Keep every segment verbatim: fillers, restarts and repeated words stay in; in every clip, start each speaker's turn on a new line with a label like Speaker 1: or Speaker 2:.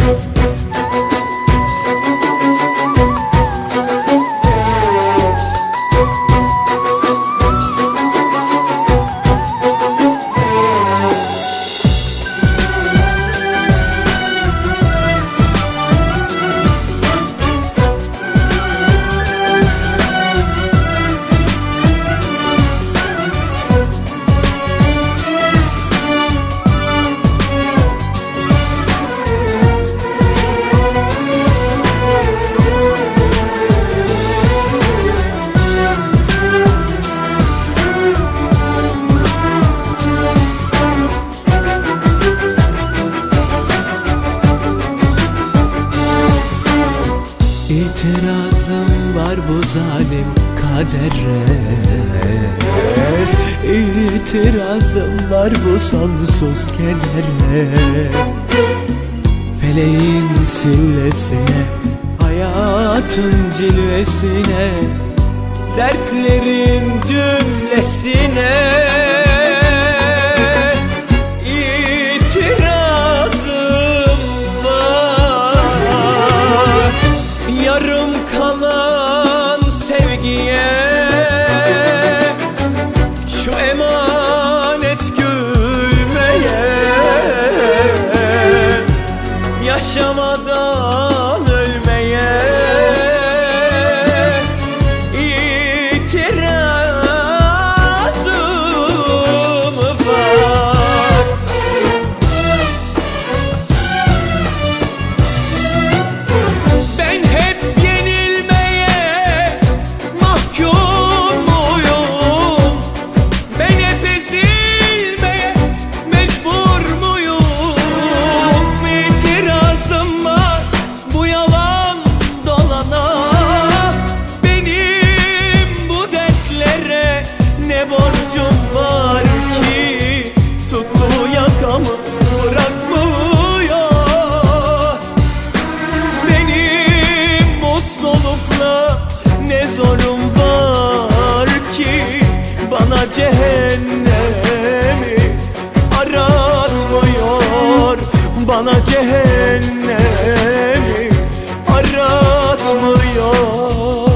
Speaker 1: İtirazım var bu zalim kadere, İtirazım var bu sonsuz kedere. Feleğin sillesine, hayatın cilvesine, dertlerin cümlesine yarım kalan sevgiye, şu emanet gülmeye, yaşamadan ölmeye itirazım var. Ben hep zorum var ki bana cehennemi aratmıyor, bana cehennemi aratmıyor.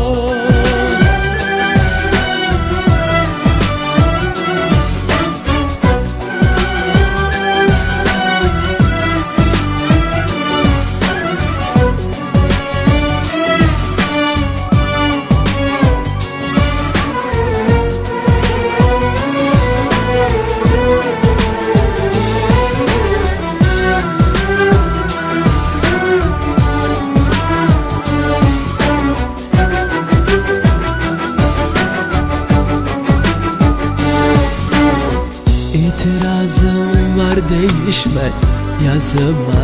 Speaker 1: İtirazım var değişmez yazıma,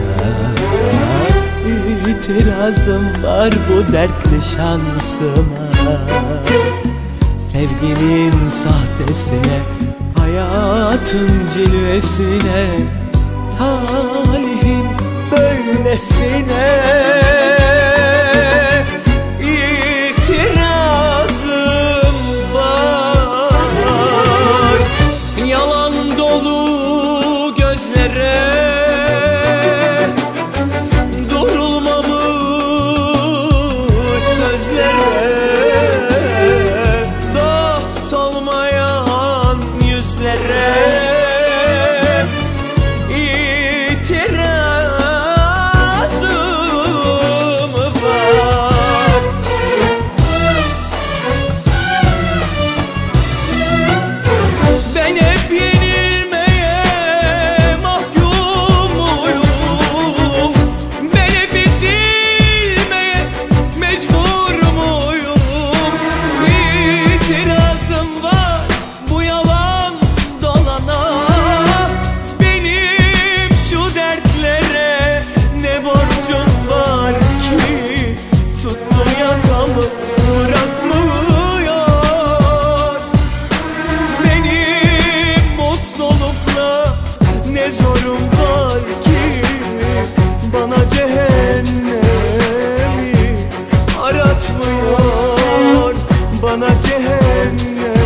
Speaker 1: İtirazım var bu dertli şansıma. Sevginin sahtesine, hayatın cilvesine, talihin böylesine itirazım var. Yalan dolu gözlere, durulmamış sözlere, dost olmayan yüzlere itirazım var. Ben hep yenilmeye mahkumuyum, ben hep ezilmeye mecbur muyum? İtirazım var bu yalan dolana, benim şu dertlere ne borcum var ki tuttu yakamı bırakmıyor. Benim mutlulukla ne zorum var ki bana cehennemi aratmıyor, bana cehennem